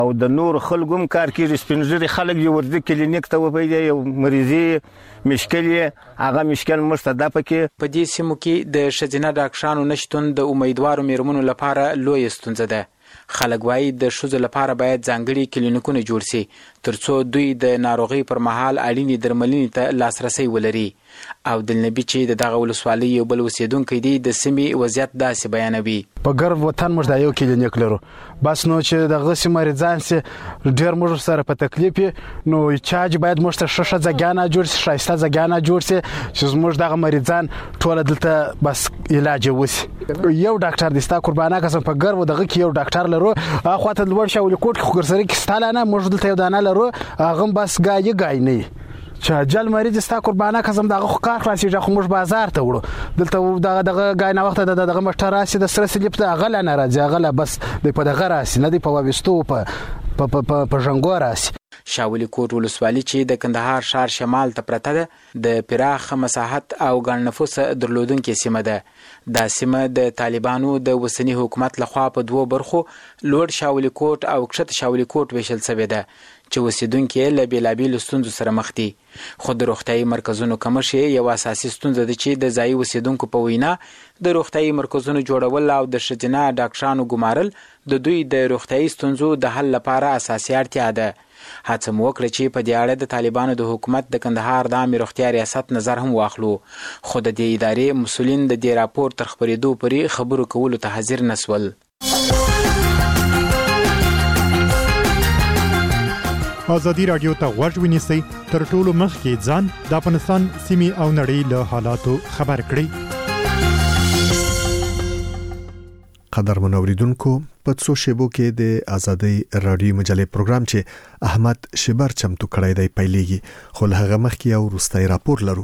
او د نور خلکو هم کار کیږي سپینځري خلک یو ورځي کلینیک ته وبېږي یو مریضي مشکل هغه مشکل مستدا پکې په دې سیمو کې د ښځینه ډاکټرانو نشتون د امیدوارو میرمنو لپاره لوی ستونزه ده. خلک وایي د ښځو لپاره باید ځانګړي کلینیکونه جوړ شي ترڅو دوی د ناروغۍ پر مهال اړینې درملنې ته لاسرسی ولري. او دلنبي چې دغه ولسوالۍ یو بل اوسیدونکی دی د سیمې وضعیت داسې بیانوي. په ګرب وطن موږ د یو کلینیک لرو بس نو چې دغه سیمه مریضان سي ډېر موږ سره په تکلیف نو چاج باید موږ ته ششه ځګانه جوړ شي شایسته ځګانه جوړ شي چې موږ دغه مریضان ټول دلته بس علاج وسی. یو ډاکټر دستا قربانه قسم په ګرب دغه کې یو ډاکټر لرو اخواته لوړ شاولې کوټ خو ګرسري کې ستاله نه موږ دلته یو دانه لرو هغه بس گای نه چې جل مریض ستا قربانه قسم دغه خو کار خلاصې خو موږ بازار ته وړو دلته دغه غای نه وخت دغه مشتر راسي د سره سلیپ ته غل نه راځي غل بس د په دغه راسي نه دی په وبستو په ژنګو راسي. شاولي کوټ ولسوالي چې د کندهار ښار شمال ته پرته ده د پراخ مساحت او ګڼ نفوس درلودونکې سیمه ده. دا سیمه د طالبانو د وسنی حکومت لخوا په دوو برخو لوړ شاولي کوټ او کښته شاولي کوټ ویشل شوی ده چې اوسیدونکي له بېلابېلو ستونزو سره مخ دي. خو د روغتیايي مرکزونو کمښت یو اساسي ستونزه ده چې د ځایي اوسیدونکو په وینا د روغتیايي مرکزونو جوړول او د ښځینه ډاکټرانو ګمارل د دوی د روغتیايي ستونزو د حل لپاره اساسي اړتیا ده. هڅه مو وکړه چې په دې اړه د طالبانو د حکومت د کندهار د عامې روغتیا ریاست نظر هم واخلو خو د دې ادارې مسؤلین د دې راپور تر خپرېدو پورې خبرو کولو ته حاضر نسول. ازادي رادیو ته غوږ ونیسئ تر ټولو مخکې ځان د افغانستان سیمې او نړۍ له حالاتو خبر کړئ. قدرمن اوریدونکو په څو شیبو کې د ازادي رادیو مجلې پروګرام چې احمد شبر چمتو کړی دی پیلېږي خو له هغه مخکې یو وروستی راپور لرو.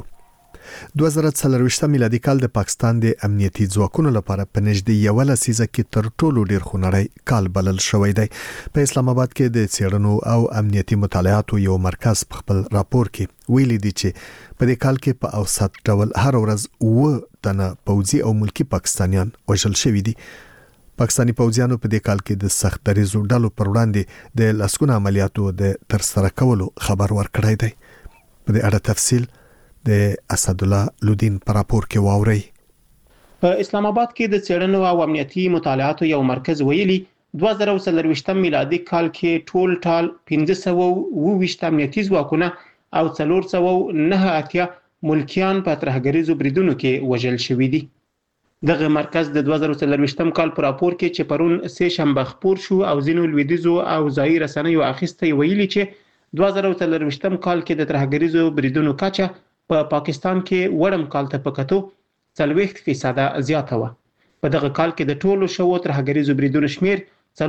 2023 میلادي کال د پاکستان د امنیتي ځواکونو لپاره په نږدې 1 لسیزه کې تر ټولو ډیر خونړی کال بلل شوی دی. په اسلام آباد کې د څېړنو او امنیتي مطالعاتو یو مرکز په خپل راپور کې ویلي دی چې په دې کال کې په اوسط ډول هر ورځ 9 تنه پوځي او ملکی پاکستانیان وژل شوي دي. پاکستانی پوځیانو په دې کال کې د سخت دریزو ډلو پر وړاندې د لاسکونه عملیاتو د ترسره کولو خبر ورکړی دی. په دې اړه تفصیل د اسد الله لودین پر راپور کې واوري. په اسلام آباد کې د څېړنو او امنیتي مطالعاتو یو مرکز ویلي 2023 میلادي کال کې ټول ټال 1520 امنیتي ځواکونه او 489 ملکیان په ترهګریزو بریدونو کې وژل شوي دي. دغه مرکز د 2023 کال په راپور کې چې پرون سه شنبه خپور شو او ځینو لویدیزو او ځایي رسنیو اخیسته ویلي چې 2023 کال کې د ترهګریزو بریدونو کچه په پاکستان کې وړم کال ته پکاتو 40% زیاته و. په دغه کال کې د ټولو شوو ترهګریزو بریدونو شمیر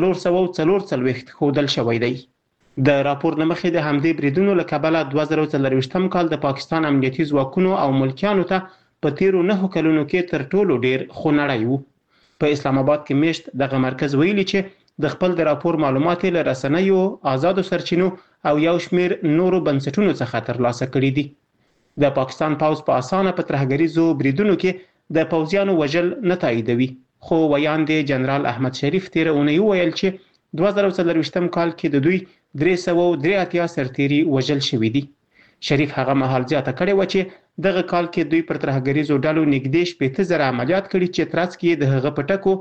444 ښودل شوی دی. د راپور لمخې د همدې بریدونو له کبله 2023 کال د پاکستان امنیتي ځواکونو او ملکیانو ته په تیرو 9 کلونو کې تر ټولو ډیر خونړی وو. په اسلام آباد کې میشت دغه مرکز ویلي چې د خپل د راپور معلومات له رسنیو آزادو سرچینو او یو شمیر نورو بنسټونو څخه ترلاسه کړي دي. د پاکستان پوځ په اسانه په ترهګریزو بریدونو کې د پوځیانو وژل نه تاییدوي خو ویاند جنرال احمد شریف تیر اونۍ ویل چې 2023 کال کې د دوی 383 سرتیري وژل شوي دي. شریف هغه مهال زیاته کړې و چې دغه کال کې دوی پر ترهګریزو ډلو نږدې 15,000 عملیات کړي چې ترڅ کې د هغه پټکو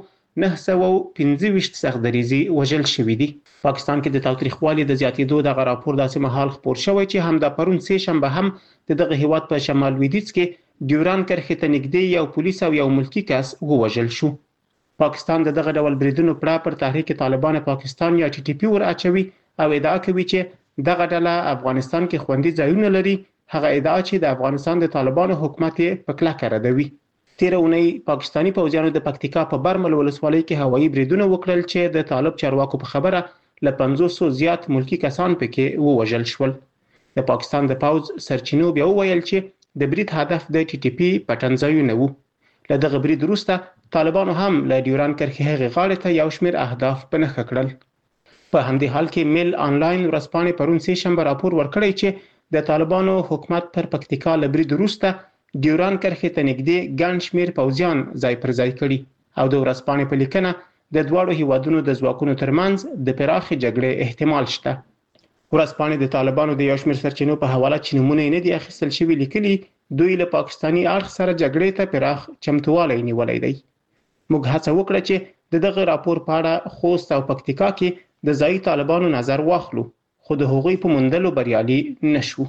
925 سختدریزي وژل شوي دي. پاکستان کې د تاوتریخوالي د زیاتېدو دغه راپور داسې مهال خپور شوی چې همدا پرون سه شنبه هم د دغه هیواد په شمال لویدیځ کې ډیوران کرښې ته نږدې یو پولیس او یو ملکی کس ووژل شو. پاکستان دغه ډول بریدونو پر تحریک طالبان پاکستان یا ټي ټي پی ور اچوي او ادعا کوي چې دغه ډله افغانستان کې خوندي ځایونه لري. هغه ادعا چې د افغانستان د طالبانو حکومت په کلکه ردوي. تیر اونۍ پاکستانی پوځیانو د پکتیکا په برمل ولسوالۍ کې هوایي بریدونه وکړل چې د طالب چارواکو په خبره له 500 زیات ملکی کسان پکې ووژل شول. د پاکستان د پوځ سرچینو بیا ویل چې د برید هدف د ټي ټي پی پټنځایونه وو. له دغه برید وروسته طالبانو هم له ډیوران کرښې هغې غاړې ته یو شمېر اهداف په نښه کړل. په همدې حال کې میل آنلاین ورځپاڼې پرون سه شنبه راپور ورکړی چې د طالبانو حکومت پر پکتیکا له برید وروسته ډیوران کرښې ته نږدې ګڼ شمېر پوځیان ځای پر ځای کړي او د ورځپاڼې په لیکنه د دواړو هیوادونو د ځواکونو ترمنځ د پراخې جګړې احتمال شته. ورځپاڼې د طالبانو د یو شمېر سرچینو په حواله چې نمونه یې نه دي اخیستل شوي لیکلي دوی له پاکستاني اړخ سره جګړې ته پراخ چمتووالی نیولی دی. موږ هڅه وکړه چې دغه راپور په اړه خوست او پکتیکا کې د ځایي طالبانو نظر واخلو، خو د هغوی په موندلو بریالي نشو.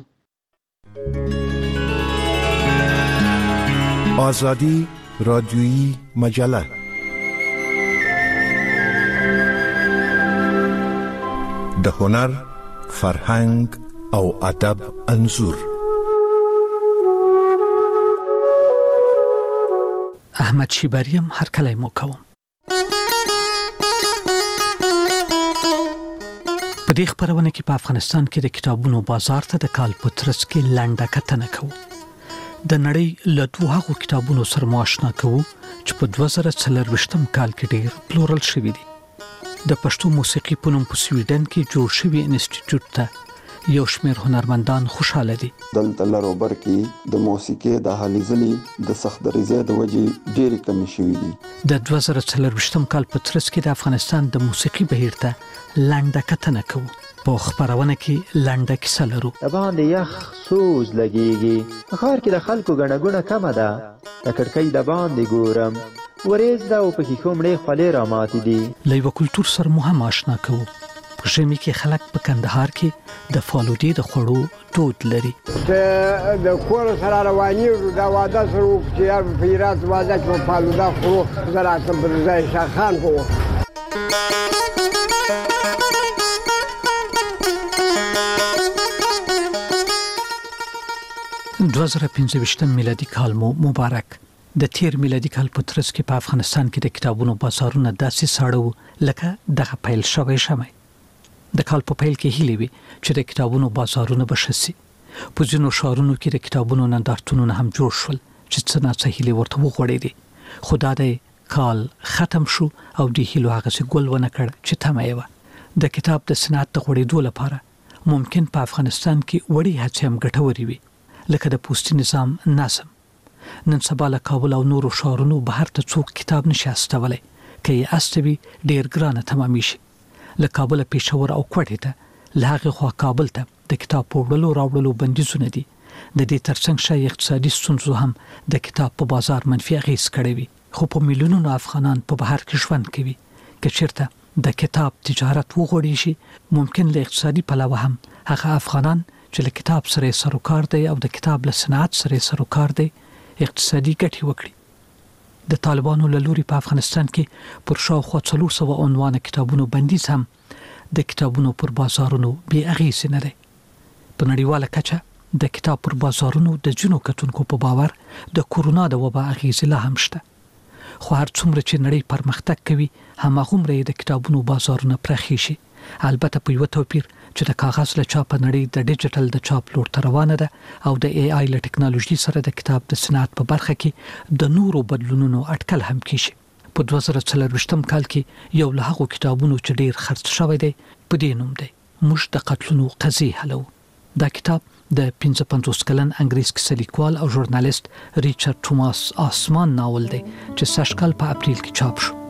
آزادی رادیویی مجله د هنر، فرهنګ او ادب انځور. احمد شیبریم هر کله مو کوم. په دې خبرونه کې په افغانستان کې د کتابونو بازار ته د کال په ترڅ کې لنډه کتنه کوو. د نړۍ له دوه هغو کتابونو سره آشنا کوو چې په 2024 کال کې ډېر پلورل شوي دي. د پښتو موسیقي په نوم په سویډن کې جوړ شوی انسټیټیوټ ته یو شمېر هنرمندان خوشاله دي. دلته لروبر کې د موسیقي د حالې ځلې د سخت درجه د وجې ډېرې کمې شوې دي. د 2024 کال په ترڅ کې د افغانستان د موسیقي بهیر ته لنډه کتنه کوو. په خبرونه کې لنډه کیسه لرو. د باندې یخ سوز لګيږي، په ښار کې د خلکو ګڼه ګوڼه کمه ده، د کړکۍ د باندې ګورم ورېز ده او په ښیښو مړې خولې راماتې دي. له یوه کلتور سره مو هم آشنا کوو. په ژمي کې خلک په کندهار کې د فالودې د خوړو دود لري. د کور سره روانېږو د واده سره وکړو چې یا په هرات واده کې به فالوده خورو، زه راتلم پر ځای شاخان کوو. 2025 میلادي کال مو مبارک. د تیر میلادي کال په ترڅ کې په افغانستان کې د کتابونو بازارونه داسې ساړه لکه دغه پیل شوی شمه. د کال په پیل کې هیلې وي چې د کتابونو بازارونه بشسي. په ځینو ښارونو کې د کتابونو نندارتونونه هم جوړ شول چې څه ناڅه هیلې ورته وغوړېدې. خو دا د کال ختم شو او د هیلو هغسې ګل ونه کړ چې تمه یې وه. د کتاب د صنعت د غوړېدو لپاره ممکن په افغانستان کې وړې هڅې هم ګټورې وي، لکه د پوستي نظام نظم. نن سبا له کابل او نورو ښارونو بهر ته څوک کتاب نشي استولی، که یې استوي ډېر ګرانه تمامي شي. له کابل پېښور او کوټې ته، له هغې خوا کابل ته د کتاب په وړلو راوړلو بندیزونه دي. د دې ترڅنګ شای اقتصادي ستونزو هم د کتاب په بازار منفي اغېز کړی وي. خو په میلیونونو افغانان په بهر کې ژوند کوي. که چېرته د کتاب تجارت وغوړی شي، ممکن له اقتصادي پلوه هم هغه افغانان چې له کتاب سره سروکار دی او د کتاب له صنعت سره سروکار دی اقتصادي ګټې وکړي. د طالبانو له لوري په افغانستان کې پر شاوخوا 400 عنوانه کتابونو بندیز هم د کتابونو پر بازارونو بې اغېزې نه دی. په نړیواله کچه د کتاب پر بازارونو د ځینو کتونکو په باور د کورونا د وبا اغېزې لا هم شته. خو هر څومره چې نړۍ پرمختګ کوي، هماغومره د کتابونو بازارونه پراخېږي. البته په یو توپیر چې د کاغذ له چاپ نړۍ د ډیجیټل د چاپ لور ته روانه ده او د ای آی له ټکنالوژي سره د کتاب د صنعت په برخه کې د نورو بدلونونو اټکل هم کیږي. په 2024 کال کې یو له هغو کتابونو چې ډیر خرڅ شوی دی په دې نوم دی موږ د قتلونو قضیې حلو. دا کتاب د 55 کلن انګریز کیسه لیکوال او ژورنالیست ریچارډ توماس آسمان ناول دی چې سږ کال په اپریل کې چاپ شو.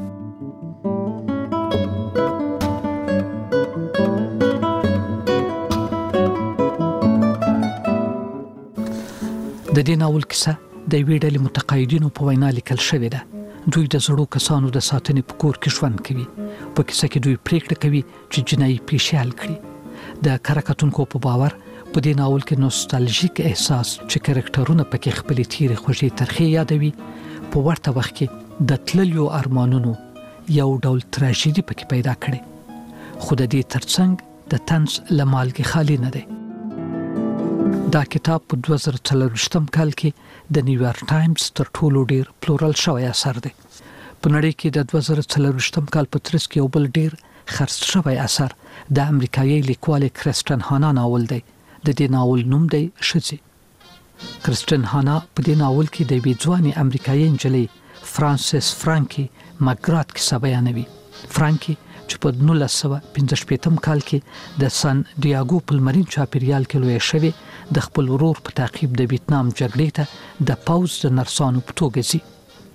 د دې ناول کیسه د یوې ډلې متقاعدینو په وینا لیکل شوې ده. دوی د زړو کسانو د ساتنې په کور کې ژوند کوي. په کیسه کې دوی پریکړه کوي چې جنایي پیښې حل کړي. د کره کتونکو په باور په دې ناول کې نوستالژیک احساس چې کرکټرونه پکې خپلې تیرې خوږې ترخې یادوي، په ورته وخت کې د تللیو ارمانونو یو ډول تراژیدي پکې پیدا کړي. خو د دې ترڅنګ د طنز له مالګې خالي نه دی. دا کتاب په 2024 کال کې د نیویارک ټایمز تر ټولو ډیر پلورل شوی اثر دی. په نړۍ کې د 2024 کال په ترڅ کې یو بل ډیر خرڅ شوی اثر د امریکایي لیکوال کرستن هانا ناول دی. د دې ناول نوم دی ښځې. کرستن هانا په دې ناول کې د یوې ځوانې امریکایي نجلۍ فرانسیس فرانکي مګرات کیسه بیانوي. فرانکي چې په 1955 کال کې د سان ډیاګو په لمرین چاپیریال کې لوی شوی، د خپل ورور په تعقیب د ویتنام جګړې ته د پوځ د نرسانو په توګه ځي.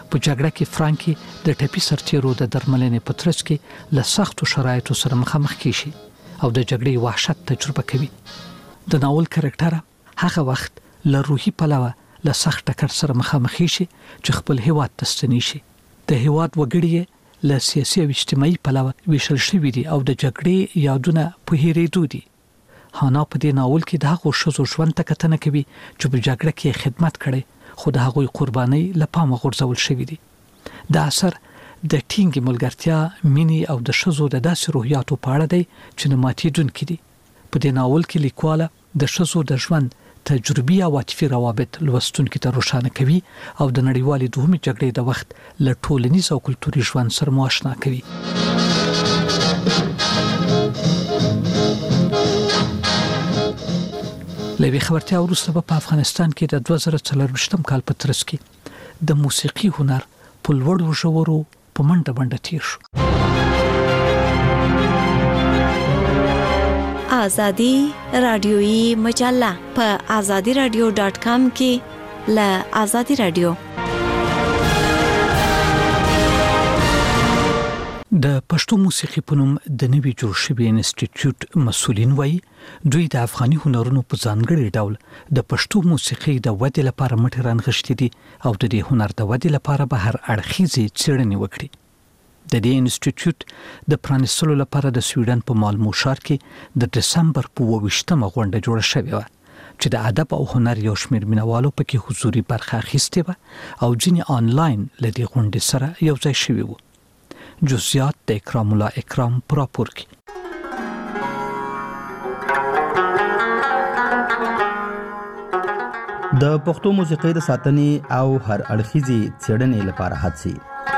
په جګړه کې فرانکي د ټپي سرتیرو د درملنې په ترڅ کې له سختو شرایطو سره مخامخ کیږي او د جګړې وحشت تجربه کوي. د ناول کرکټر هغه وخت له روحي پلوه له سخت ټکر سره مخامخ شي چې خپل هیواد ته ستنی شي. د هیواد وګړي له سیاسي او اجتماعي پلوه ویشل شوي دي او د جګړې یادونه په هېرېدو دي. هانا په دې ناول کې د هغو ښځو ژوند ته کتنه کوي چې په جګړه کې خدمت کړي خو د هغوی قربانۍ له پامه غورځول شوي دي. د اثر د ټینګې ملګرتیا، مینې او د ښځو د داسې روحیاتو په اړه دی چې نه ماتېدونکي دي. په دې ناول کې لیکواله د ښځو د ژوند تجربي او عاطفي روابط لوستونکو ته روښانه کوي او د نړیوالې دوهمې جګړې د وخت له ټولنیز او کلتوري ژوند سره مو آشنا کوي. لوي خبرتیا وروسته په افغانستان کې د 2024 کال په ترڅ کې د موسیقي هنر په لوړو ژورو په منډه تیر شو. آزادی رادیویی مجله په azadiradio.com کې له آزادی رادیو. د پښتو موسیقي په نوم د نوي جوړ شوي انسټیټیوټ مسؤلین وایي دوی د افغاني هنرونو په ځانګړي ډول د پښتو موسیقي د ودې لپاره مټې رانغښتي دي او د دې هنر د ودې لپاره به هر اړخیزې څېړنې وکړي. د دې انسټیټیوټ د پرانیستلو لپاره د سویډن په مالمو ښار کې د دسمبر په 28مه غونډه جوړه شوې وه چې د ادب او هنر یو شمېر مینوالو پکې حضوري برخه اخیستې وه او ځینې آنلاین له دې غونډې سره یو ځای شوي وو. جزئیات د اکرام الله اکرام پراپور کی. د پښتو موسیقۍ د ساتنې او هر اړخیزې څېړنې لپاره هڅې.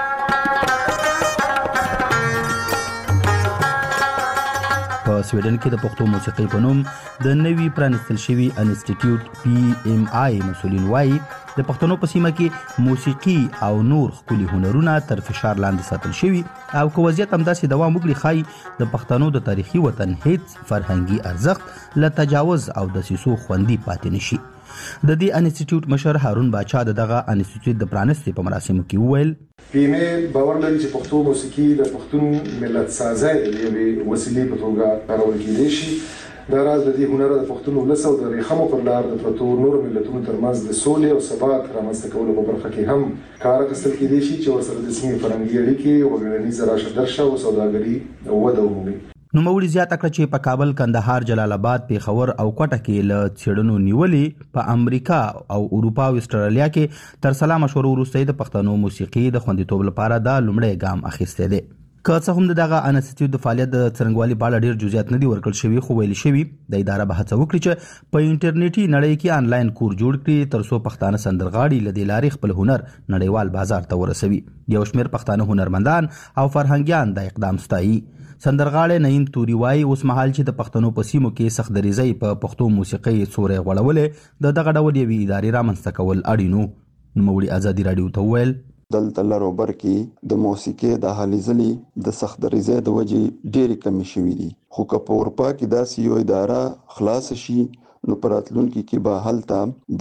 په سویډن کې د پښتو موسیقۍ په نوم د نوي پرانیستل شوي انسټیټیوټ PMI مسؤلین وایي د پښتنو په سیمه کې موسیقي او نور ښکلي هنرونه تر فشار لاندې ساتل شوي او که وضعیت همداسې دوام وکړي ښایي د پښتنو د تاریخي وطن هیڅ فرهنګي ارزښت له تجاوز او دسیسو خوندي پاتې نشي. د دې انسټیټیوټ مشر هارون باچا دغه انسټیټیوټ د پرانستې په مراسمو کې وویل PMI باور لري چې پښتو موسیقي د پښتون ملت سازۍ د یوې وسیلې په توګه کارول کېدای شي. دا راز د دې هنر د پښتون ولس او د ریښمو پر لار د پرتو نور ملتونو ترمنځ د سولې او ثبات رامنځته کولو په برخه کې هم کار اخیستل کېدای شي چې ورسره د سیمې فرهنګي اړیکې، وګړنیزه راشه درشه او سوداګري وده ومومي. نوموړي زیاته کړه چې په کابل، کندهار، جلال آباد، پیښور او کوټه کې له څېړنو نیولې په امریکا او اروپا او استرالیا کې تر سلا مشورو وروسته د پښتنو موسیقي د خوندیتوب لپاره دا لومړی ګام اخیستی دی. که څه هم دغه انسټیټیوټ د فعالیت د څرنګوالي په اړه ډېر جزئیات نه دي ورکړل شوي، خو ویل شوي د اداره به هڅه وکړي چې په انټرنیټي نړۍ کې آنلاین کور جوړ کړي تر څو پښتانه سندرغاړي له دې لارې خپل هنر نړیوال بازار ته ورسوي. یو شمېر پښتانه هنرمندان او فرهنګیان دا اقدام ستایي. سندرغاړی نعیم توري وایي اوس مهال چې د پښتنو په سیمو کې سخت دریځۍ په پښتو موسیقۍ سوری غوړولې د دغه ډول یوې ادارې رامنځته کول اړین وو. نوموړي ازادي راډیو ته وویل دلته لروبر کې د موسیقي د حالي ځلې د سخت دریځۍ د وجې ډېرې کمې شوي دي، خو که په اروپا کې داسې یو اداره خلاص شي نو په راتلونکي کې به هلته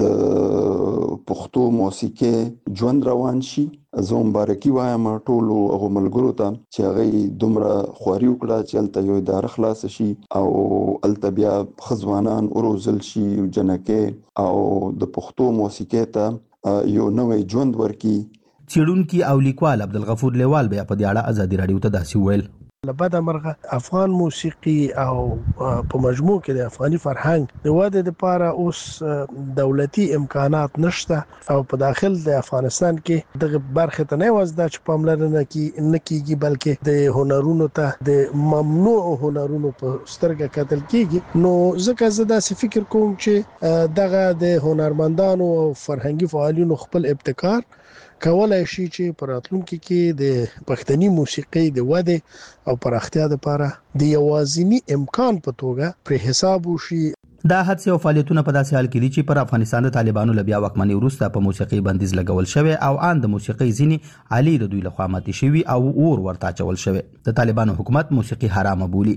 د پښتو موسیقي ژوند روان شي. زه مبارکي وایم ټولو هغو ملګرو ته چې هغوی دومره خواري وکړه چې هلته یو اداره خلاصه شي او هلته بیا ښه ځوانان وروزل شي، جنکۍ او د پښتو موسیقۍ ته یو نوی ژوند ورکړي. څېړونکي او لیکوال عبدالغفور لیوال بیا په دې اړه ازادي راډیو ته داسې وویل لبد مرغه افغان موسیقي او په مجموع کې د افغاني فرهنګ د ودې لپاره اوس دولتي امکانات نشته او په داخل د افغانستان کې دغه برخه ته نه وځي چې پاملرنه کیږي بلکې د هنرونو ته د ممنوع هنرونو په سترګه کتل کیږي. نو ځکه زه داسې فکر کوم چې دغه د هنرمندانو او فرهنګي فعالینو خپل ابتکار کولای شي چې په راتلونکي کې د پښتني موسیقۍ د ودې او پراختیا لپاره د یوازینی امکان په توګه پر حساب وشي. دا هڅې او فعالیتونه په داسې حال کې دي چې پر افغانستان د طالبانو له بیا واکمنۍ وروسته په موسیقۍ بندیز لګول شوی او ان د موسیقۍ ځینې آلې د دوی لخوا ماتې شوي او اور ورته اچول شوی. د طالبانو حکومت موسیقي حرامه بولي.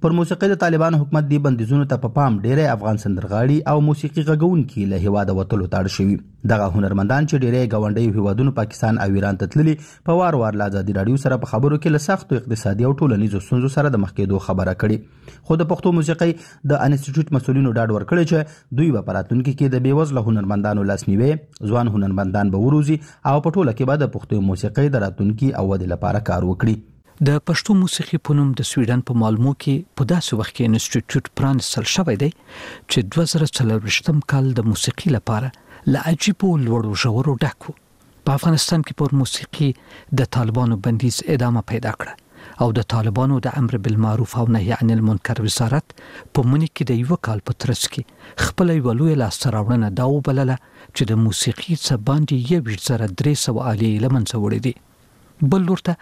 پر موسیقي د طالبان حکومت دی بندیزونو ته په پام ډېری افغان سندرغاړي او موسیقي غږونکي له هیواده وتلو ته اړ شوي. دغه هنرمندان چې ډېری ګاونډیو هیوادونو پاکستان او ایران ته تللي په وار وار له ازادي راډیو سره په خبرو کې له سختو اقتصادي او ټولنیزو ستونزو سره د مخ کېدو خبره کړې. خو د پښتو موسیقۍ د انسټیټیوټ مسؤلینو ډاډ ورکړی چې دوی به په راتلونکي کې د بېوزله هنرمندانو لاسنیوی، ځوان هنرمندان به وروزي او په ټوله کې به د پښتو موسیقۍ د راتلونکي او ودې لپاره کار وکړي. د پښتو موسیقي په نوم د سویډن په مالمو کې په داسې وخت کې انسټیټیوټ پرانستل شوی دی چې 2024 کال د موسیقي لپاره له عجیبو لوړو ژورو ډک و. په افغانستان کې پر موسیقي د طالبانو بندیز ادامه پیدا کړه او د طالبانو د امر بالمعروف او نهي عن المنکر وزارت په منی کې د یو کال په ترڅ کې خپل یو لوی لاسته راوړنه دا وبلله چې د موسیقي څخه باندې 1300 آلې لمنځه وړي دي. بل ورته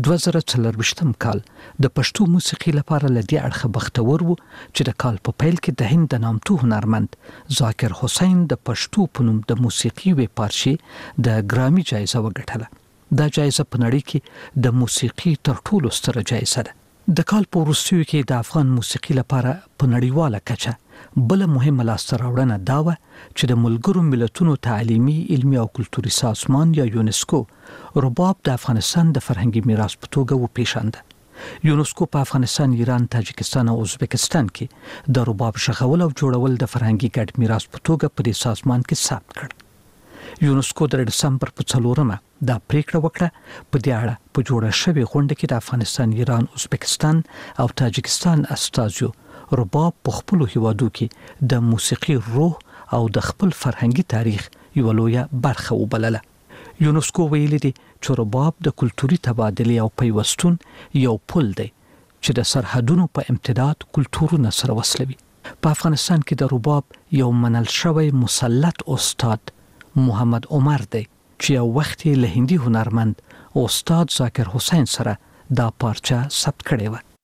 2024 کال د پښتو موسیقي لپاره لدی اړخ بختور وو چې د کال په پیل کې د هند د نامتو هنرمند ذاکر حسین د پښتو په نوم د موسیقي وی پارچي د ګرامي جایزه وګټله. دا جایزه په نړۍ کې د موسیقي تر ټولو ستره جایزه ده. د کال په وروستیو کې د افغان موسیقي لپاره په نړیواله کچه بل مهمه لاسته راوړنه دا و چې د ملګرو ملتونو تعلیمي، علمي او کلتوري سازمان یا یونسکو رباب د افغانستان د فرهنګي میراث په توګه وپیژانده. یونسکو په افغانستان، ایران، تاجکستان او ازبکستان کې د رباب ژغول او جوړول د فرهنګي ګډ میراث په توګه په دې سازمان کې ثبت کړ. یونسکو د دسمبر په 4 دا پریکړه وکړه په دې اړه په جوړه شوې غونډه کې د افغانستان، ایران، ازبکستان او تاجکستان استازو رباب په خپل هیوادو کې د موسیقي روح او د خپل فرهنګي تاریخ یو لویه برخه وبلله. یونسکو ویلي دي چې رباب د کلتوري تبادلې او پیوستون یو پل دی چې د سرحدونو په امتداد کلتورونه سره وصلوي. په افغانستان کې د رباب یو منل شوی مسلط استاد محمد عمر دی چې یو وخت له هندي هنرمند استاد ذاکر حسین سره دا پارچه ثبت کړې و.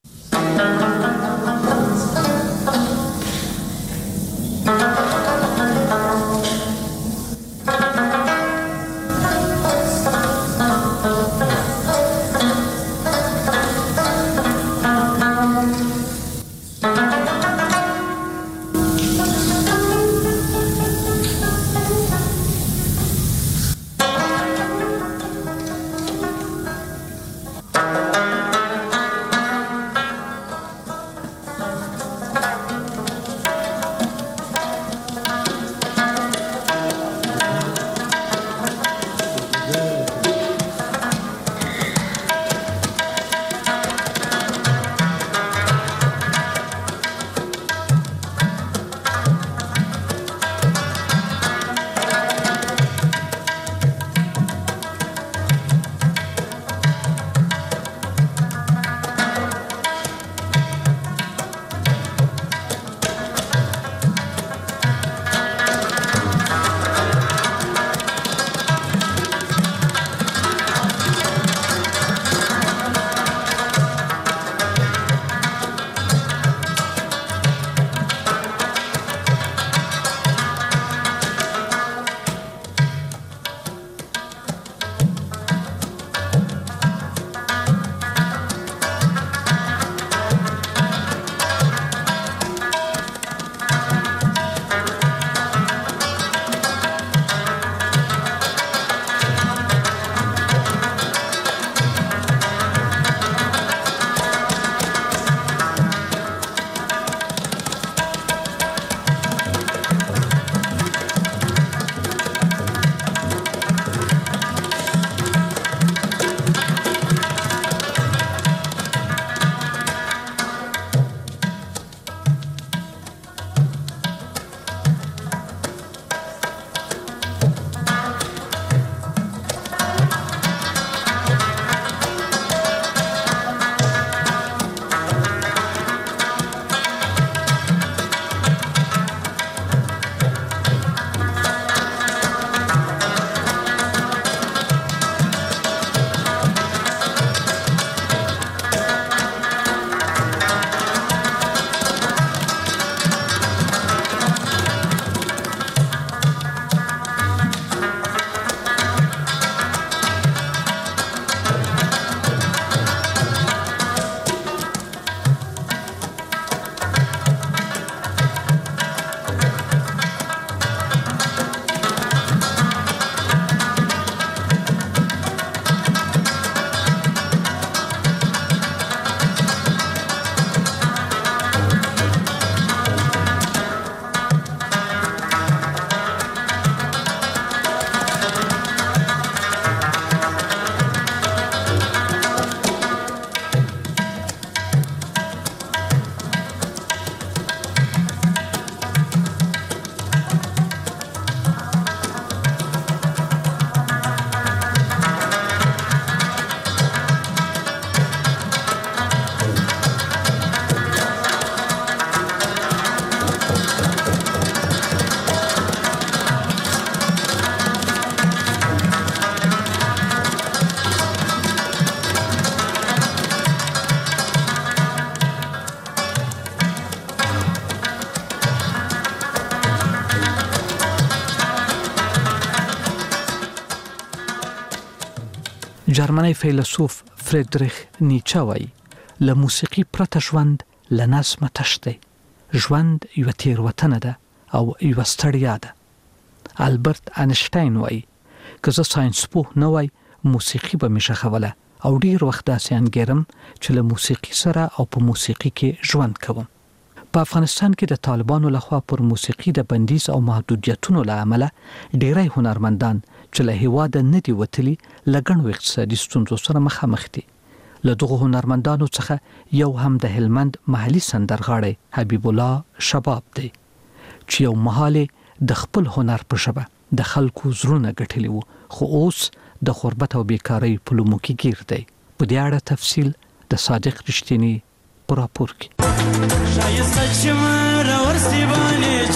جرمنی فیلسوف فریدریخ نیچه وایي له موسیقي پرته ژوند له نظمه تش دی. ژوند یوه تېروتنه ده او یوه ستړیا ده. البرت انشټاین وایي که زه ساینس پوه نه وای موسیقي به مې ښخوله او ډېر وخت داسې انګیرم چې له موسیقي سره او په موسیقي کې ژوند کوم. په افغانستان کې د طالبانو لخوا پر موسیقي د بندیز او محدودیتونو له امله ډېری هنرمندان چې له هېواده نه دي وتلي له ګڼو اقتصادي ستونزو سره مخامخ دي. له دغو هنرمندانو څخه یو هم د هلمند محلي سندرغاړی حبیب الله شباب دی چې یو مهال د خپل هنر په ژبه د خلکو زړونه ګټلي وو، خو اوس د غربت او بیکارۍ په لومو کې گیر دی. په دې اړه تفصیل د صادق رښتینی په راپور کې. شایسته چې مر ورسې باندې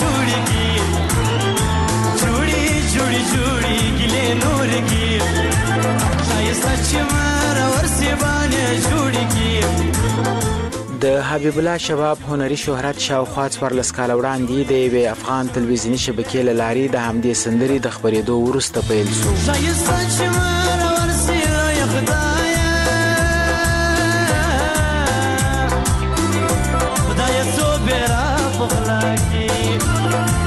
جوړي ګلې نور کې شایسته چې مر ورسې باندې جوړي. د حبیب الله شباب هنري شهرت شاوخوا 14 کاله وړاندې د یوې افغان تلویزیوني شبکې له لارې د همدې سندرې د خپرېدو وروسته پیل شو. شایسته چې مر ورسې لویه خدایه خدایه څو بیره پخلا کې.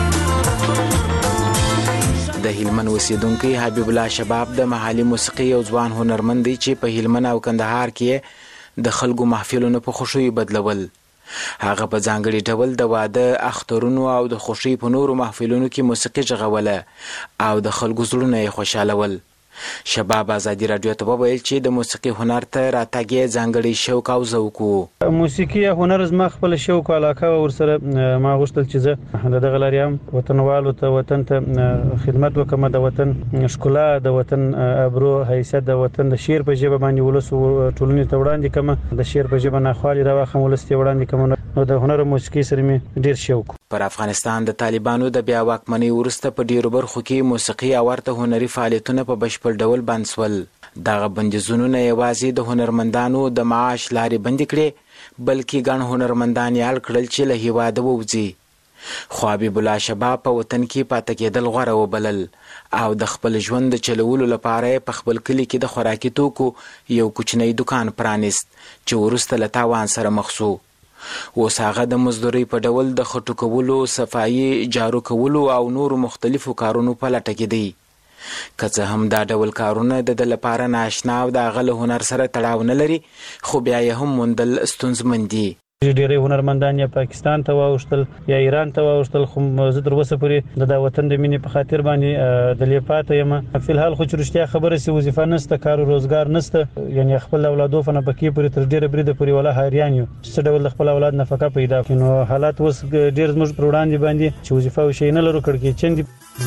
د هلمند اوسیدونکی حبیب الله شباب د محلي موسیقي یو ځوان هنرمند دی چې په هلمند او کندهار کې د خلکو محفلونو په خوښیو بدلول. هغه په ځانګړي ډول د واده، اخترونو او د خوښۍ په نورو محفلونو کې موسیقي غږوله او د خلکو زړونه یې خوشحالول. شباب ازادي راډیو ته وویل چې د موسیقي هنر ته راتګ یې ځانګړی شوق او ذوق و. موسیقي هنر زما خپل شوق او علاقه ورسره ما غوښتل چې زه د دغه لارې هم وطنوالو ته وطن ته خدمت وکړم، د وطن ښکلا، د وطن ابرو، حیثیت، د وطن د شعر په ژبه باندې ولس ټولنې ته وړاندې کړم، د شعر په ژبه ناخوالې راواخلم، ولس ته وړاندې کړم. نو د هنر او موسیقي سره مې ډېر شوق. پر افغانستان د طالبانو د بیا واکمنۍ وروسته په ډیرو برخو کې موسیقي او ورته هنري فعالیتونه په بشپړ ډول بند شول. دغه بندیزونه نه یوازې د هنرمندانو د معاش لارې بندې کړې بلکې ګڼ هنرمندان یې اړ کړل چې له هېواده ووځي. خو حبیب الله شباب په وطن کې پاتې کېدل غوره وبلل او د خپل ژوند د چلولو لپاره یې په خپل کلي کې د خوراکي توکو یو کوچنی دکان پرانیست چې وروسته له تاوان سره مخ شو. اوس هغه د مزدورۍ په ډول د خټو کولو، صفایي، جارو کولو او نورو مختلفو کارونو په لټه کې دی. که څه هم دا ډول کارونه د ده لپاره ناشنا او د هغه له هنر سره تړاو نه لري، خو بیا یې هم موندل ستونزمن دي. ډېری هنرمندان یا پاکستان ته واوښتل یا ایران ته واوښتل، خو زه تر اوسه پورې د دا وطن د مینې په خاطر باندې دلې پاته یم. فلحال خو چې رښتیا خبره سي وظیفه نشته، کار و روزګار نشته، یعنې خپل اولادو په نفقې پورې تر ډېره بریده پورې ولا حیران یو چې څه ډول د خپل اولاد نفقه پیدا کړي. نو حالات اوس ډېر زموږ پر وړاندې باندې چې وظیفه او شی نه لرو، کړکېچن دي.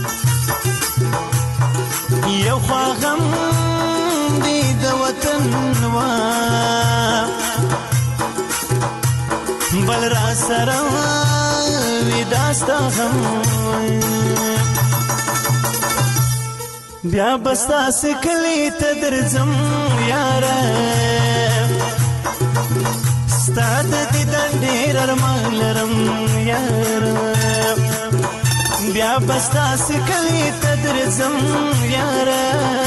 یو خوا غم دی د وطن وا بل را سره وي داستا غم، بیا به ستاسې کلي ته درځم یاره، ستا د دیدن ډېر ارمان لرم یاره، بیا به ستاسې کلي ته درځم یاره.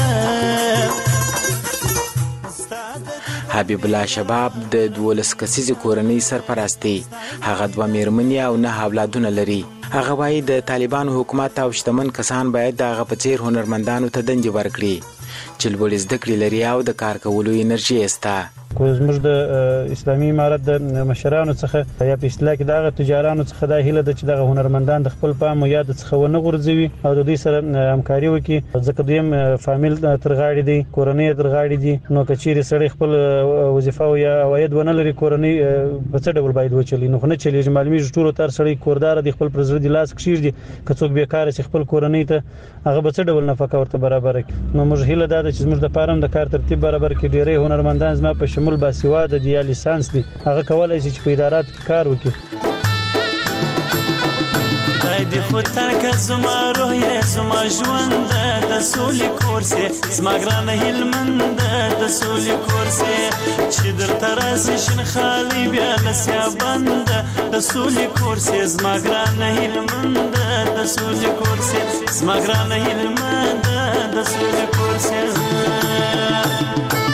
حبیب الله شباب د 12 کسیزې کورنۍ سرپرست دی. هغه 2 مېرمنې او 9 اولادونه لري. هغه وایي د طالبانو حکومت او شتمن کسان باید د هغه په څېر هنرمندانو ته دندې ورکړي چې لوړې زده کړې لري او د کار کولو انرژي یې شته. زموږ د اسلامي امارت د مشرانو څخه یا په اصطلاح کې د هغه تجارانو څخه دا هیله ده چې دغه هنرمندان د خپل پام او یاد څخه ونه غورځوي او د دوی سره همکاري وکړي، ځکه دوی هم فامیل تر غاړې دي، کورنۍ تر غاړې دي. نو که چیرې سړی خپل وظیفه او یا عواید ونه لري، کورنۍ په څه ډول باید وچلي؟ نو خو نه چلیږي. معلومیږي ټولو تر سړی کوردار دی، خپل پر زړه د لاس کښېږدي. که څوک بیکاره شي خپل کورنۍ ته هغه به څه ډول نفقه ورته برابره کړي؟ نو موږ هیله دا ده چې زموږ دپاره هم د کار ترتیب برابر کړي. ډېری هنرمندان زما په شمول باسواده یا لیسانس دي، هغه کولای شي چې په ادارات کې کار وکړي. خدای دې خو تاکه زما روح یې زما ژوند د سولې کور سي، زما ګرانه هلمند د سولې کور سي، چې درته راسي شین خالي بیا لسیا بند د سولې کور سي، زما ګرانه هلمند د سولې کور سي، زما ګرانه هلمند د سولې کور سي.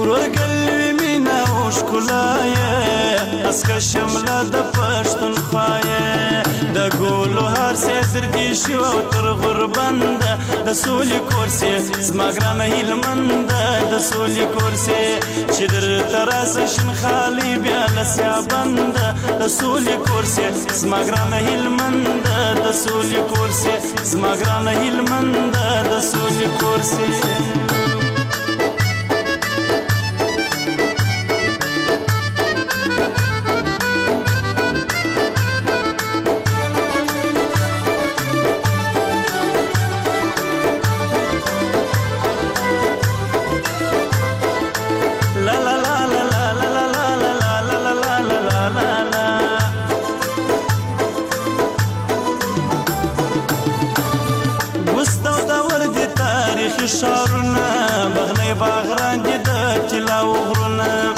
ورګل مینا او ښکلایه اسکه شمله د پښتونخوایه د ګولو هر سر دې شو تر غربند د سولې کورسې زما ګرانه هیلمند د سولې کورسې چې در تراس شین خالی بیا لسیا بند د سولې کورسې زما ګرانه هیلمند د سولې کورسې زما ګرانه هیلمند د سولې کورسې شارونه بغنی باغران دي د طلا وغرونه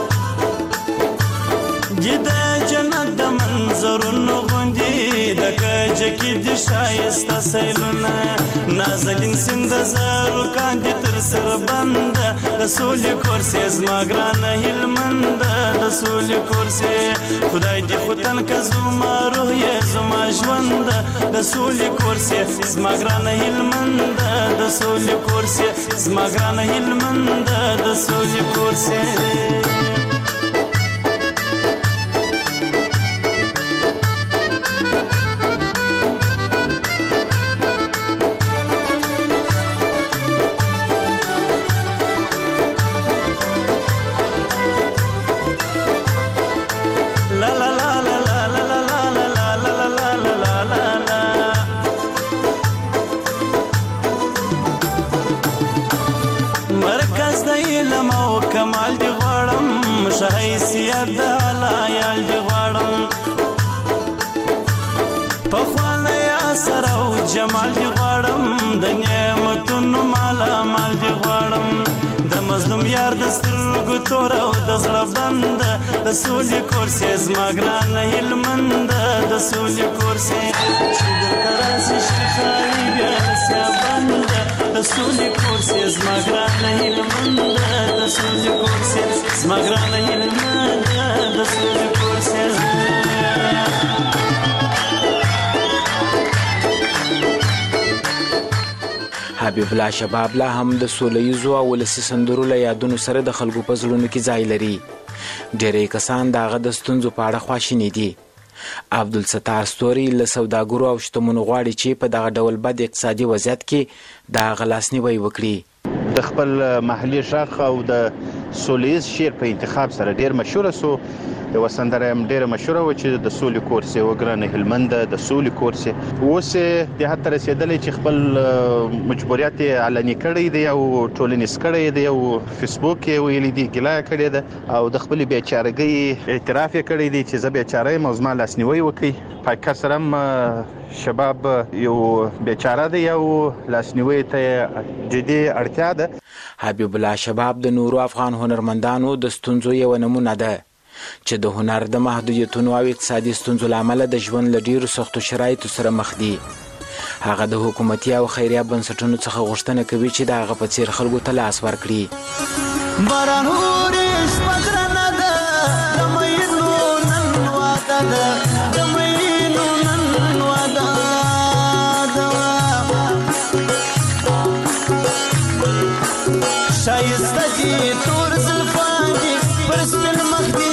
دي د جنت د منظرونو غوندي د کجه کې د شایسته سیلونه نازنین سیند زارو کاندي تر سر بند د سولې کورسې زما ګرانه هیلمند د سولې کورسې خدای دې خوتن که زما روح یې زما ژوند د سولې کورسې زما ګرانه هیلمند د سولې کورسې زما ګرانه هیلمند د سولې کورسې کمال دی غواړم شایسته د علایال دی غواړم په خواله یا سره او جمال دی غواړم د نعمتونو مالا مال دی غواړم د مظلوم یار د سترګو تور او د زړه بند د سولې کورسې زما ګرانه هیلمند د سولې کورسې چې درته راسي شیخالي بیا رسیا بند د سولې کورسې زما ګرانه هیلمند د سولې کورسې زما ګرانه هیلمند د سولې کورسې حبیب الله شباب لا هم د سولهییزو او ولسي سندرو له یادونو سره د خلکو په زړونو کې ځای لري. ډېری کسان د هغه د ستونزو په اړه خواشیني دي. عبدالستار ستوري له سوداګرو او شتمنو غواړي چې په دغه ډول بد اقتصادي وضعیت کې د هغه لاسنیوی وکړي. د خپل محلي شاخ او د سولهییز شعر په انتخاب سره ډېر مشهوره سو. یو سندره هم ډېره مشهوره و چې د سولې کورسې وګرانه هلمند د سولې کورسې اوس د حتی رسېدلې چې خپل مجبوریت علني کړی دی او ټولنیز کړی دی او فیسبوک یې ویلي دی ګیله کړې ده او د خپل بیچارګۍ اعتراف یې کړی دی چې زه بیچاره یم او زما لاسنیوی وکړي. په کسر هم شباب یو بیچاره دی او لاسنیوی ته جدي اړتیا ده. حبیب الله شباب د نورو افغان هنرمندانو د ستونزو یو نمونه ده چې د هنر د محدودیتونو او اقتصادي ستونزو له امله د ژوند له ډېرو سختو شرایطو سره مخ دي. هغه د حکومتي او خیریه بنسټونو څخه غوښتنه کوي چې د هغه په څیر خلکو ته لاس ورکړي. باران اوري شپه درنه ده د مینو نن واده ده د مینو نن واده ده شایسته دي تور زلفان دي پر سپین مخ دي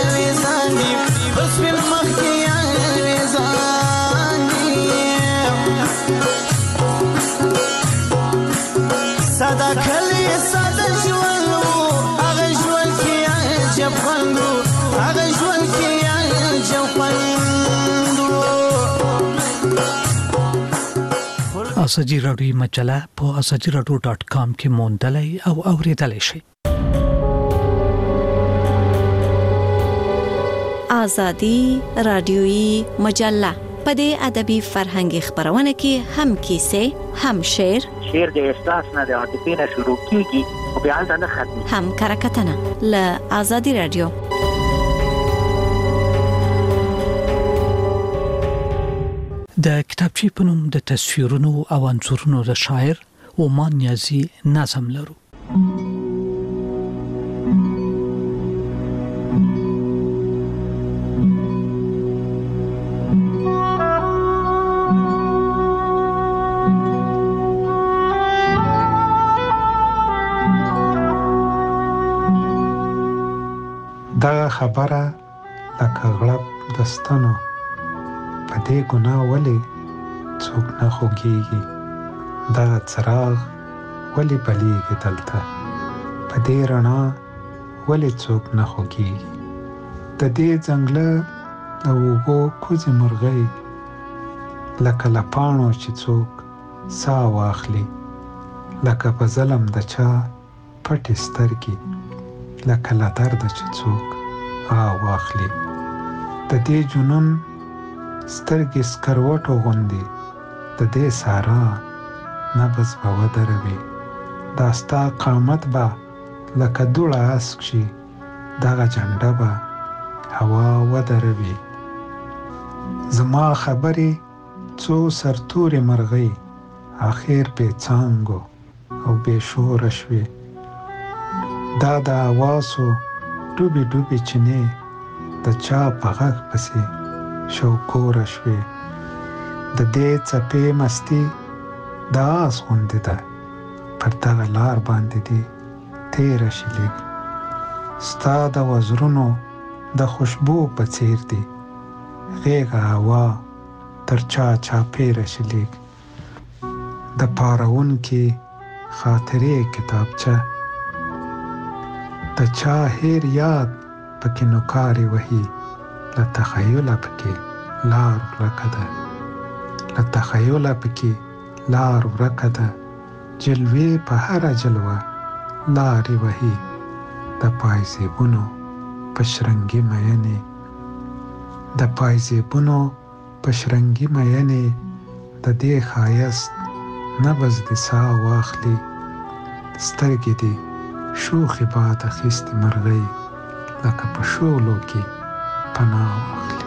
ساده کلی ساده ژوند هغه ژوند کې عجب خوند هغه ژوند کې عجب خوند. آزادي راډیو مجله په azadiradio.com کې موندلای او اوریدلای شئ. آزادي راډیويي مجله په دې ادبي فرهنګي خبرونه کې هم کیسې هم شعر د احساس نه د عاطفې نه شروع کیږي او بیا نه ختمي هم کرکټنه له آزادي راډیو. د کتابچې په نوم د تصویرونو او انځورونو د شاعر اومان نیازي نظم لرو. دغه خبره لکه غړپ د ستنو، په دې ګناه ولې څوک نه خوږیږي؟ دغه څراغ ولې بلیږي دلته، په دې رڼا ولې څوک نه خوږیږي؟ د دې ځنګله د اوبو کوزې مرغۍ، لکه له پاڼو چې څوک ساه واخلي، لکه په ظلم د چا پټې سترګې، لکه له درده چې څوک واخلي. د دې جنون سترګې سکروټو غوندې، د دې سارا نبض به ودروي. دا ستا قامت به لکه دوړه اسک شي، دغه جنډه به هوا ودروي. زما خبرې څو سرتورې مرغۍ، آخر بې څانګو او بې شوره شوې. دا د اواسو ډوبې ډوبې چینې، د چا په غږ پسې شوکوره شوې. د دې څپې مستي د آس غوندې ده، پر دغه لار باندې دې تېره شي لږ. ستا د وزرونو د خوشبو په څیر دی، غېږه هوا تر چا چاپېره شي لږ. د پارونکې خاطرې کتابچه، د چا هیر یاد پکې نوکارې وهي. له تخیله پکې لار ورکه ده، له تخیله پکې لار ورکه ده. جلوې په هره جلوه لارې وهي، د پایزیبونو په شرنګي مینې، د پایزیبونو په شرنګي مینې. د دې ښایست نبض دې ساه واخلي، سترګې دې شوخې باد اخیستې مرغۍ، لکه په شولو کې پناه واخلي.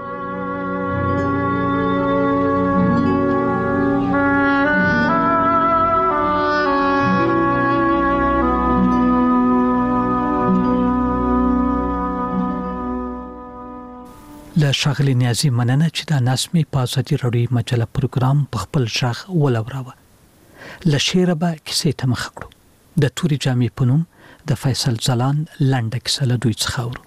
له ښاغلي نیازي مننه چې دا ناسمې په ازادي راډیو مجله پروګرام په خپل غږ ولوراوه. له شعره به کیسې ته مخه کړو. د تورې جامې په نوم د فیصل ځلاند لنډه کیسه له دوی څخه اورو.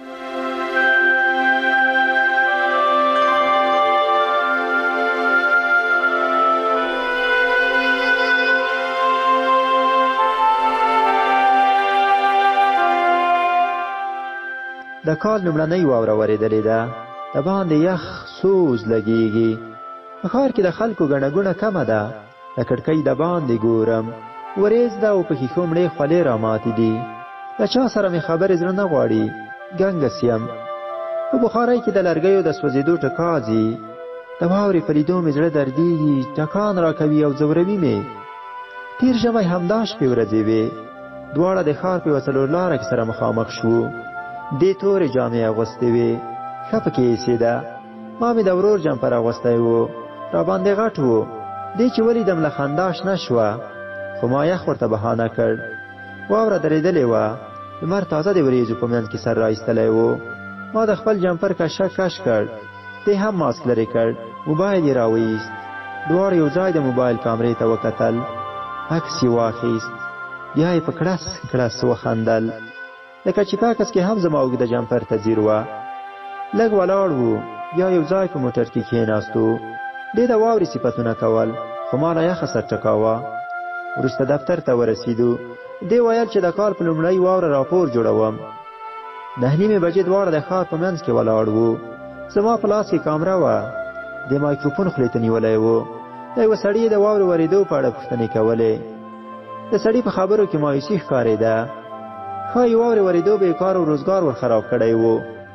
د کال لومړنۍ واوره ورېدلې ده، د باندې یخ سوز لګېږي. په ښار کې د خلکو ګڼه ګوڼه کمه ده، د کړکۍ د باندې ګورم وریځ ده او په ښیښو مړې خولې راماتې دي. له چا سره مې خبرې زړه نه غواړي، ګنګس یم. په بخارۍ کې د لرګیو د سوځېدو ټکاځي، د واورې په لیدو مې زړه دردېږي، ټکان راکوي او ځوروي مې. تېر ژمی همدا شپې ورځې وې، دواړه د ښار په یوه څلور لاره کې سره مخامخ شوو. دې تورې جامې اغوستې وې، ښه پکې ایسېده. ما مې د ورور جمپر اغوستی و، راباندې غټ و. دې چې ولیدم له خندا شنه شوه، خو ما یخ ورته بهانه کړ. واوره درېدلې وه، لمر تازه د وریځو په منځ کې سر رایستلی و. ما د خپل جمپر کشه کش کړ، دې هم ماسک لرې کړ. موبایل یې راویست، دواړو یو ځای د موبایل کامرې ته وکتل، عکس یې واخیست، بیا یې په کړس کړس وخندل، لکه چې په عکس کې هم زما اوږده جمپر ته ځیر وه. لږ ولاړ وو، بیا یو ځای په موټر کې کښېناستو. دې د واورې صفتونه کول، خو ما له یخه سر ټکاوه. وروسته دفتر ته ورسېدو. دې ویل چې د کال په لومړۍ واوره راپور جوړوم. 9:30 بجې دواړه د ښار په منځ کې ولاړ وو. زما په لاس کې کامره وه، د مایکروفون خولې ته نیولی و. د یوه سړي د واورې ورېدو په اړه پوښتنې کولې. د سړي په خبرو کې مایوسي ښکارېده، ښایي واورې ورېدو به یې کار او روزګار ور خراب کړی و.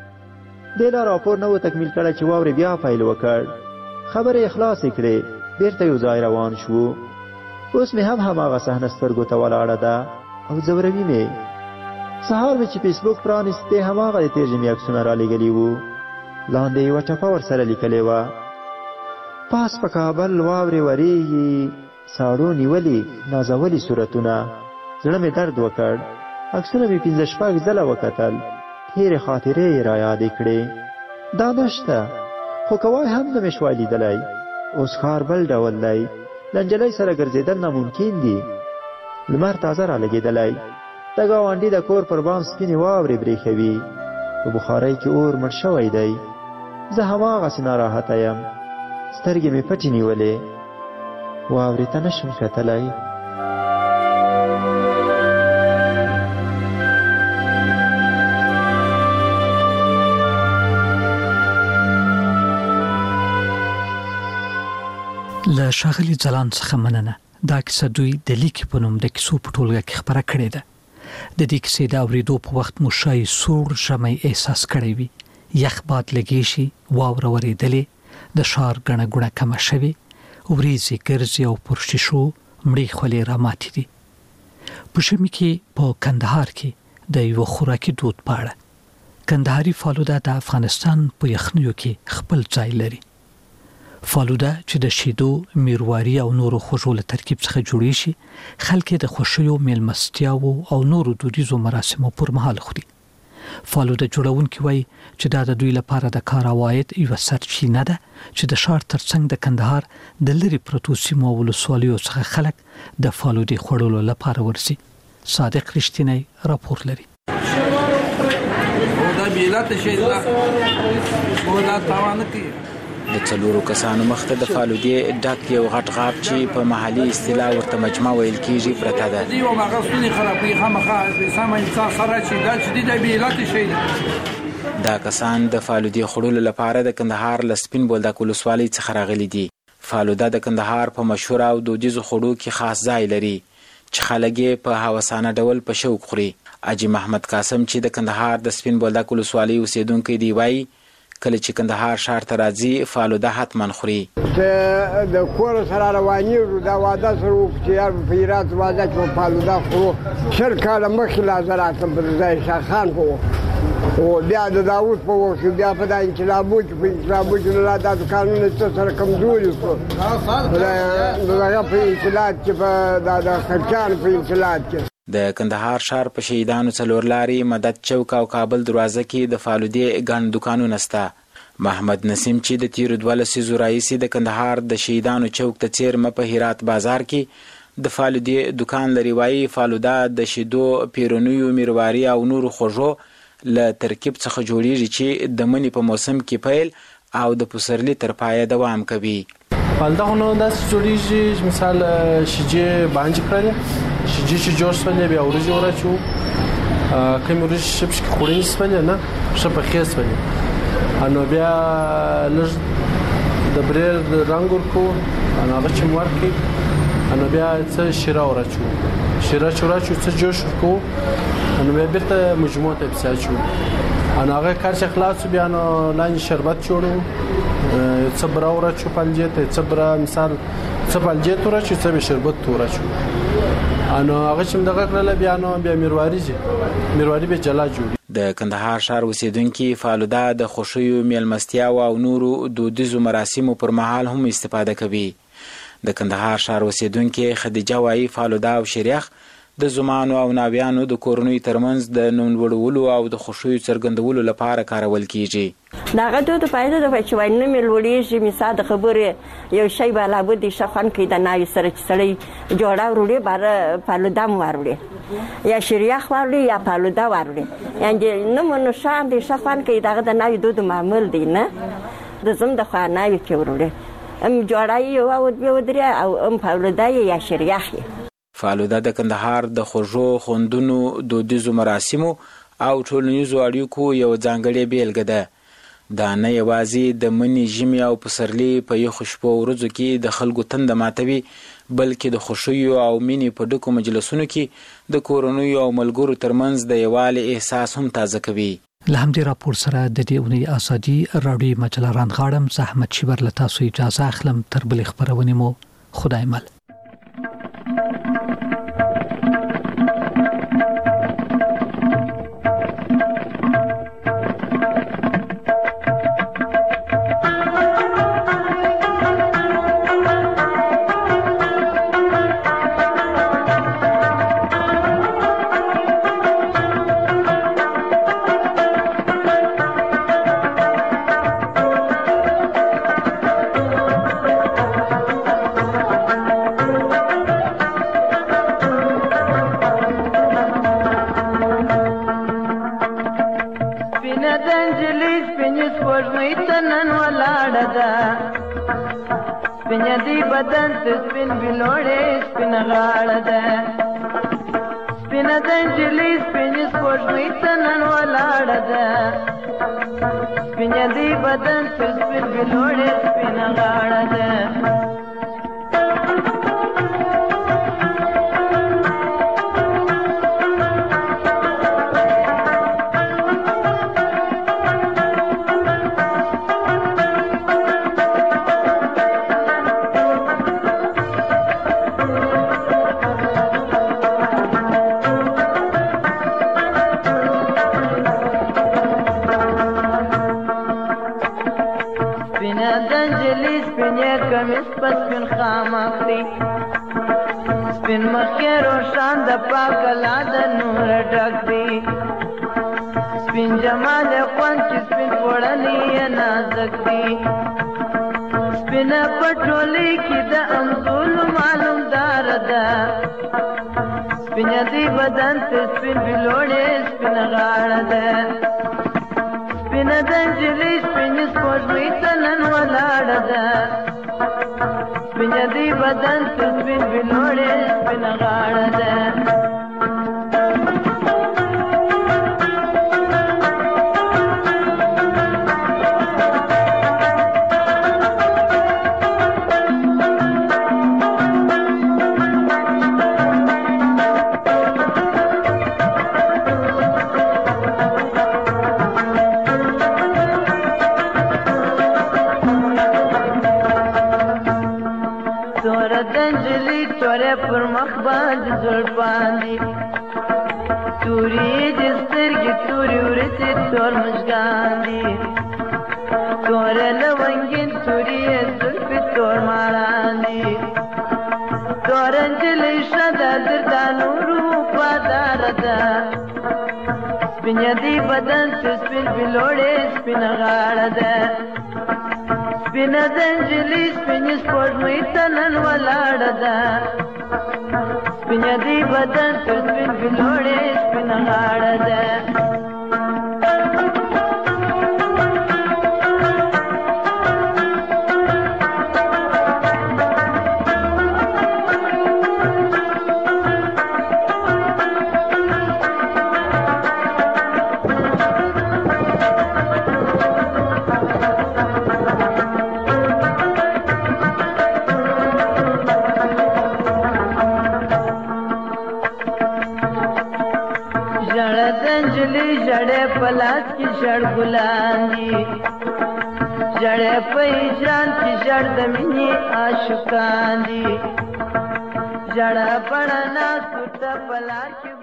دې لا راپور نه و تکمیل کړی چې واورې بیا پیل وکړ. خبرې یې خلاصې کړې، بېرته یو ځای روان شوو. اوس مې هم هماغه صحنه سترګو ته ولاړه ده او ځوروي مې. سهار مې چې فیسبوک پرانیست، دې هماغه د تېر ژمي عکسونه رالیږلي وو. لاندې یوه ټپه ورسره لیکلې وه: پاس په کابل واورې ورېږي، ساړو نیولي نازولي صورتونه. زړه مې درد وکړ. عکسونه مې 5-6 ځله وکتل، تېرې خاطرې یې رایادې کړې. دا نشته، خو کوای هم نه مې شوای لیدلی. اوس ښار بل ډول دی، له نجلۍ سره ګرځېدل ناممکن دي. لمر تازه رالګېدلی، د ګاونډي د کور پر بام سپینې واورې برېښوي. په بخارۍ کې اور مړ شوی دی. زه هماغسې ناراحته یم. سترګې مې پټې نیولې، واورې ته نشم کتلی. له ښاغلي ځلاند څخه مننه. دا کیسه دوی د لیکې په نوم د کیسو په ټولګه کې خپره کړې ده. د دې کیسې د اورېدو په وخت مو ښایي سوړ ژمی احساس کړی وي، یخ باد لګې شي، واوره ورېدلې، د ښار ګڼه ګوڼه کمه شوې، وریځې ګرځي او پر شیشو مړې خولې راماتې دي. په ژمي کې په کندهار کې د یو خوراکي دود په اړه. کندهاري فالوده د افغانستان په یخنیو کې خپل ځای لري. فالوده چې د شیدو، میرواري او نورو خوږو له ترکیب څخه جوړې شي، خلک د خوښیو، میلمستیاو او نورو دودیزو مراسمو پر مهال خوري. فالوده جوړونکي وایي چې دا د دوی لپاره د کار عواید یوه سرچینه ده چې د ښار ترڅنګ د کندهار د لرې پرتو سیمو او ولسوالیو څخه خلک د فالودې خوړلو لپاره ورځي. صادق رښتینی راپور لري. د څلورو کسانو مخته د فالودې ډک یو غټ غاب چې په محلي اصطلاح ورته مجمع ویل کېږي پرته ده. دا کسان د فالودې خوړلو لپاره د کندهار له سپین بولدک ولسوالۍ څخه راغلي دي. فالوده د کندهار په مشهور او دودیزو خوړو کې خاص ځای لري چې خلک یې په هوسانه ډول په شوق خوري. حاجي محمد قاسم چې د کندهار د سپین بولدک ولسوالۍ اوسیدونکی دی وایي کله چې کندهار ښار ته راځي فالوده حتما خوري. د کور سره روانېږو دا واده سره وکړو چې یار په هرات واده کې به فالوده خورو. 20 کاله مخکې لا زه راتلم په ځای شاه خان په وخت، بیا د داود په وخت کې، بیا په دا انقلابو کې نو دا دوکانونه څه سره کمزوري شو، دغه په انقلاب کې په د خلکیانو په انقلاب کې. د کندهار ښار په شهیدانو څلور لارې، مدد چوک او کابل دروازه کې د فالودې ګڼ دوکانونه شته. محمد نسیم چې د تیرو 2 لسیزو راهیسې د کندهار د شهیدانو چوک ته څیرمه په هرات بازار کې د فالودې دوکان لري وایي فالوده د شیدو، پیرونیو، میرواري او نورو خوږو له ترکیب څخه جوړیږي چې د مني په موسم کې پیل او د پسرلي تر پایه دوام کوي. فالوده خو نو داسې جوړیږي مثال شیجې باندې کړل، شیجې چې جوړ شولې بیا ورځې ورچو کوم ورځې شپش خوړې سپلې نه شپ خېس سپلې انو بیا لږ د بریر رنگ ورکو انو هغه چې ورکې انو بیا څه شیره ورچو څه جوش کو انو بیا بیرته مجموعه ته بساچو انو هغه کار چې خلاص بیا نو لاندې شربت جوړو څه برا ورچو پنځه ته څه برا مثال څه پنځه تور چې څه شربت تور چو انو هغه چې دغه کړل بیا نو بیا میرواري به جلا جوړي. د کندهار ښار اوسیدونکي فالوده د خوښیو، میلمستیاو او نورو دودیزو مراسمو پر مهال هم استفاده کوي. د کندهار ښار اوسیدونکي خدیجه وایي فالوده او شریخ د زمانو او ناویانو د کورنۍ ترمنځ د نوم وړولو او د خوښیو څرګندولو لپاره کارول کیږي. دغه دود پیدا د بچوای نه ملوړیږي مثال د خبرې یو شی بالا بده شفن کې د ناوي سره چې سړی جوړا وروړي بار فالوده مو وروړي یا شریخ وروړي یا فالوده وروړي یعنی نو منو شان د شفن کې دغه د ناوي دود معمول دی نه د زم د خاناوي کې وروړي ام جوړای او ودري او ام فالوده یا شریخ. فالوده د کندهار د خوږو، خوندونو، دودیزو مراسمو او ټولنیزو اړیکو یو ځانګړې بیلګه ده. دا نه یوازې د مني، ژمي او پسرلي په یخو شپو ورځو کې د خلکو تنده ماتوي بلکې د خوښیو او مینې په ډکو مجلسونو کې د کورنیو او ملګرو ترمنځ د یووالي احساس هم تازه کوي. له همدې راپور سره د دې اونۍ ازادي راډیو مجله رانغاړم. زه احمد شیبر له تاسو اجازه اخلم. تر بلې خپرونې مو خدای مل. سپینه د نجلۍ سپینې سپوږمۍ ته نن ولاړه ده سپینه دی بدن ته سپین بلوړې سپینه غاړه ده سپینه د نجلۍ سپینې سپوږمۍ ته نن ولاړه ده سپینه دی بدن ته سپین بلوړې سپینه غاړه ده سپین خامخ دی سپین مخی روشان د پاکلا د نور ډک دی سپین جمال خوند چې سپین وړنی نازک دی سپین پټولی کې د امزول معلوم دار ده سپین دی بدن ته سپین بلوړې سپین غاړه ده سپین د نجلۍ سپین سپوږمۍ ته نن ولاړه ده سپینه دی بدن ته سپین بلوړې سپینه غاړه ده پر مخ باندې زلفان دي تورې د سترګې تورې ورځې تور مژګان دي تور لونګین تورې زلفې تور ماران دي تور نجلۍ ښه ده دردانو روپا دار ده سپینه دی بدن ته سپین بلوړې سپینه غاړه ده سپینه د نجلۍ سپینې سپوږمۍ ته نن ولاړه ده سپینه دی بدن ته سپین بلوړې سپینه غاړه ده پلاس کی شړ ګلان دي جړې په جان کی شړ د مینې عاشقان دي جړه پړنا سټ پلاس